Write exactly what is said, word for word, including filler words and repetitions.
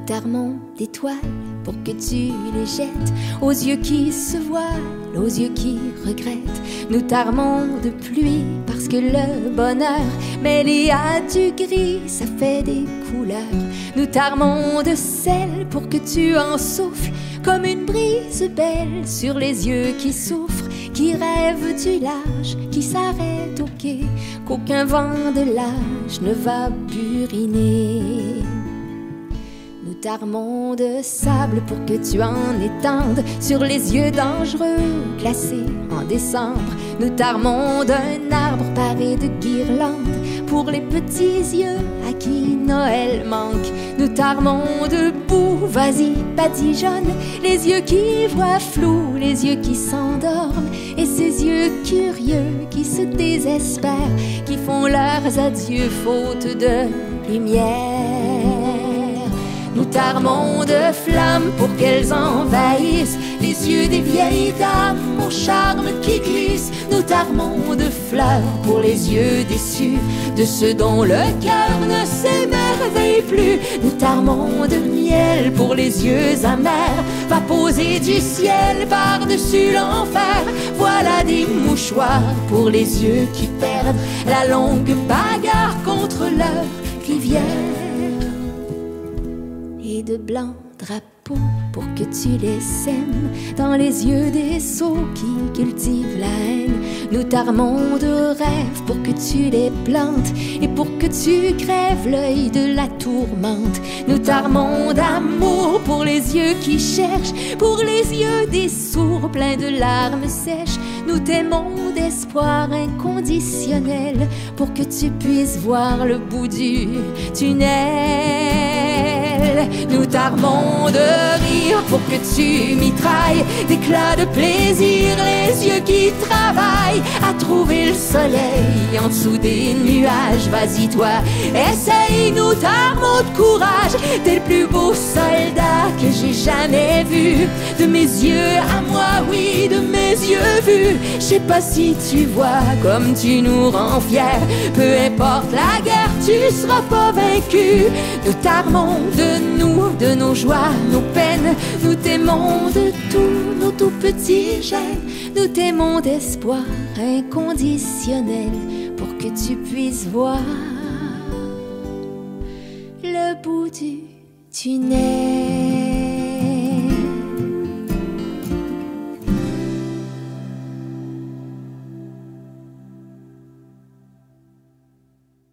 t'armons d'étoiles pour que tu les jettes aux yeux qui se voilent, aux yeux qui regrettent. Nous t'armons de pluie parce que le bonheur mêlé à du gris, ça fait des couleurs. Nous t'armons de sel pour que tu en souffles comme une brise belle sur les yeux qui souffrent, qui rêvent du large, qui s'arrêtent au quai, qu'aucun vent de l'âge ne va buriner. Nous t'armons de sable pour que tu en étendes sur les yeux dangereux, glacés en décembre. Nous t'armons d'un arbre paré de guirlandes pour les petits yeux à qui Noël manque. Nous t'armons de boue, vas-y, badigeonne, les yeux qui voient flou, les yeux qui s'endorment, et ces yeux curieux qui se désespèrent, qui font leurs adieux faute de lumière. Nous t'armons de flammes pour qu'elles envahissent les yeux des vieilles dames au charme qui glisse. Nous t'armons de fleurs pour les yeux déçus de ceux dont le cœur ne s'émerveille plus. Nous t'armons de miel pour les yeux amers, va poser du ciel par-dessus l'enfer. Voilà des mouchoirs pour les yeux qui perdent la longue bagarre contre leur rivière. Et de blancs drapeaux pour que tu les sèmes dans les yeux des sots qui cultivent la haine. Nous t'armons de rêves pour que tu les plantes et pour que tu crèves l'œil de la tourmente. Nous t'armons d'amour pour les yeux qui cherchent, pour les yeux des sourds pleins de larmes sèches. Nous t'aimons d'espoir inconditionnel pour que tu puisses voir le bout du tunnel. Nous t'armons de rire pour que tu mitrailles d'éclats de plaisir les yeux qui travaillent à trouver le soleil en dessous des nuages. Vas-y toi, essaye, nous t'armons de courage. T'es le plus beau soldat que j'ai jamais vu. De mes yeux à moi, oui, de mes yeux vus. Je sais pas si tu vois comme tu nous rends fiers. Peu importe la guerre, tu seras pas vaincu. Nous t'armons de nous, de nos joies, nos peines. Nous t'aimons de tous nos tout petits gènes. Nous t'aimons d'espoir inconditionnel pour que tu puisses voir le bout du tunnel.